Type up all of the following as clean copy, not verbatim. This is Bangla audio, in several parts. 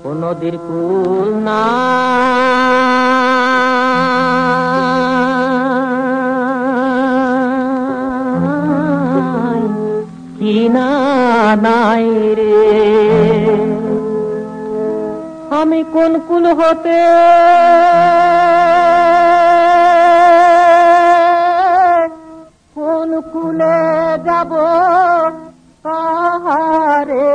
ও নদীর কুল না কিনা নাই রে, আমি কোন কুল হতে কোন কুলে যাব কাহারে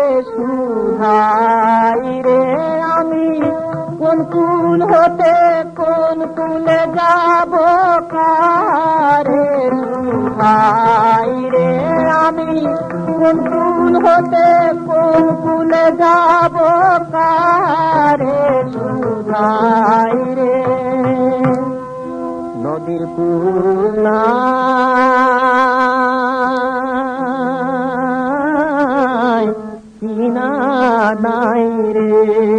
সুধাই রে, আমি কোন কুল হতে কোন কুলে যাব কাহারে সুধাই রে, আমি কোন কুল হতে কোন কুলে যাব কাহারে সুধাই রে, নদীর কুল না কিনা নাই রে,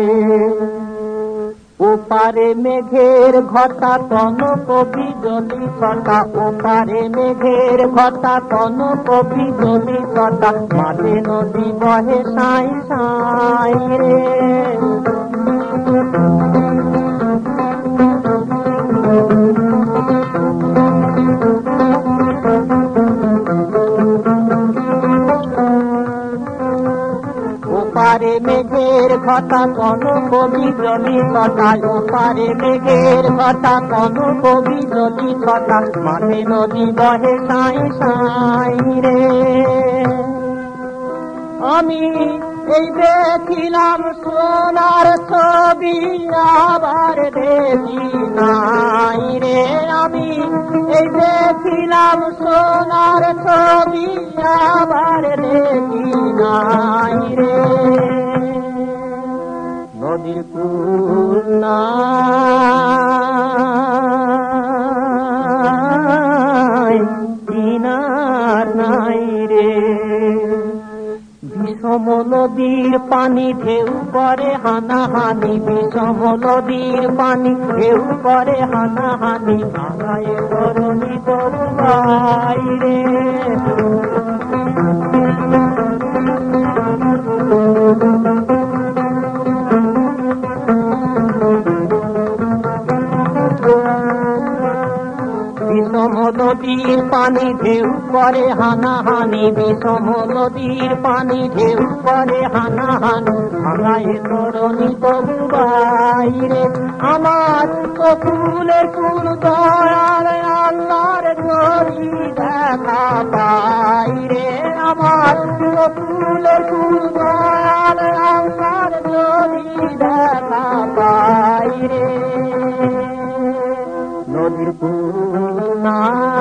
ওপারে মেঘের ঘটা কনক বিজলি ছটা, ওপারে মেঘের ঘটা কনক বিজলি ছটা, মাঝে নদী বহে সাই সাই রে, ওপারে মেঘের ঘটা কনক বিজলি ছটা, ওপারে মেঘের ঘটা কনক বিজলি ছটা, মাঝে নদী বহে সাই সাই রে, আমি এই দেখিলাম সোনার ছবি আবার দেখি নাই রে, আমি এই দেখিলাম সোনার ছবি আবার দেখি নাই রে, নদীর কুল না কিনার নাই রে, বিষম নদীর পানি ঢেউ করে হানাহানি, বিষম নদীর পানি ঢেউ করে হানাহানি, ভাঙায় ধরণী তরুবাই রে, বিষম নদীর পানি ঢেউ করে হানাহানি, বিষম নদীর পানি ঢেউ করে হানাহানি, ভাঙায় তরণী তরুবাই রে, আমার তো ফুলের কুল দয়াল আল্লাহর যদি দেখা পাই রে, আমার তো ফুলের কুল দয়াল আল্লাহর যদি দেখা পাই রে, নদীর কুল না